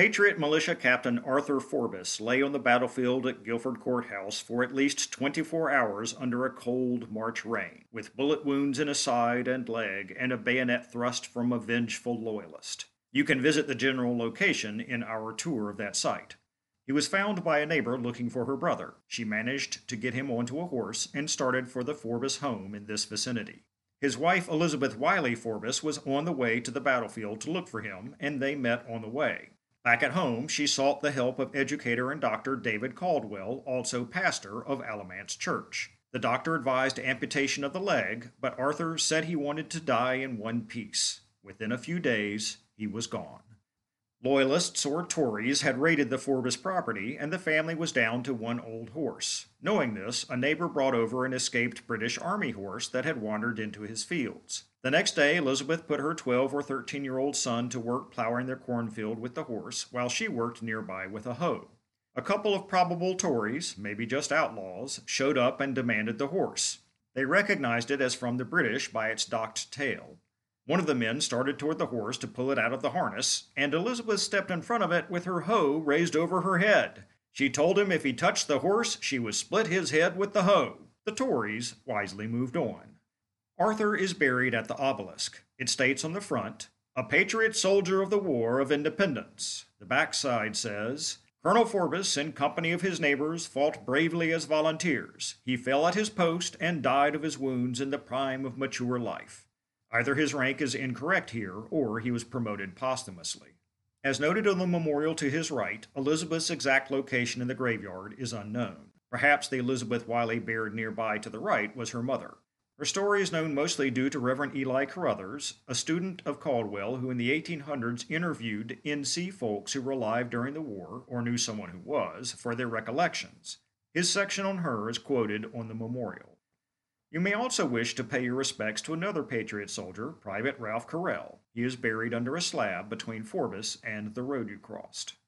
Patriot militia Captain Arthur Forbes lay on the battlefield at Guilford Courthouse for at least 24 hours under a cold March rain, with bullet wounds in his side and leg and a bayonet thrust from a vengeful loyalist. You can visit the general location in our tour of that site. He was found by a neighbor looking for her brother. She managed to get him onto a horse and started for the Forbes home in this vicinity. His wife, Elizabeth Wiley Forbes, was on the way to the battlefield to look for him, and they met on the way. Back at home, she sought the help of educator and doctor David Caldwell, also pastor of Alamance Church. The doctor advised amputation of the leg, but Arthur said he wanted to die in one piece. Within a few days, he was gone. Loyalists or Tories had raided the Forbes property, and the family was down to one old horse. Knowing this, a neighbor brought over an escaped British Army horse that had wandered into his fields. The next day, Elizabeth put her 12 or 13-year-old son to work plowing their cornfield with the horse, while she worked nearby with a hoe. A couple of probable Tories, maybe just outlaws, showed up and demanded the horse. They recognized it as from the British by its docked tail. One of the men started toward the horse to pull it out of the harness, and Elizabeth stepped in front of it with her hoe raised over her head. She told him if he touched the horse, she would split his head with the hoe. The Tories wisely moved on. Arthur is buried at the obelisk. It states on the front, "A patriot soldier of the War of Independence." The backside says, "Colonel Forbes, in company of his neighbors, fought bravely as volunteers. He fell at his post and died of his wounds in the prime of mature life." Either his rank is incorrect here, or he was promoted posthumously. As noted on the memorial to his right, Elizabeth's exact location in the graveyard is unknown. Perhaps the Elizabeth Wiley buried nearby to the right was her mother. Her story is known mostly due to Reverend Eli Carruthers, a student of Caldwell who in the 1800s interviewed NC folks who were alive during the war, or knew someone who was, for their recollections. His section on her is quoted on the memorial. You may also wish to pay your respects to another Patriot soldier, Private Ralph Carrell. He is buried under a slab between Forbes and the road you crossed.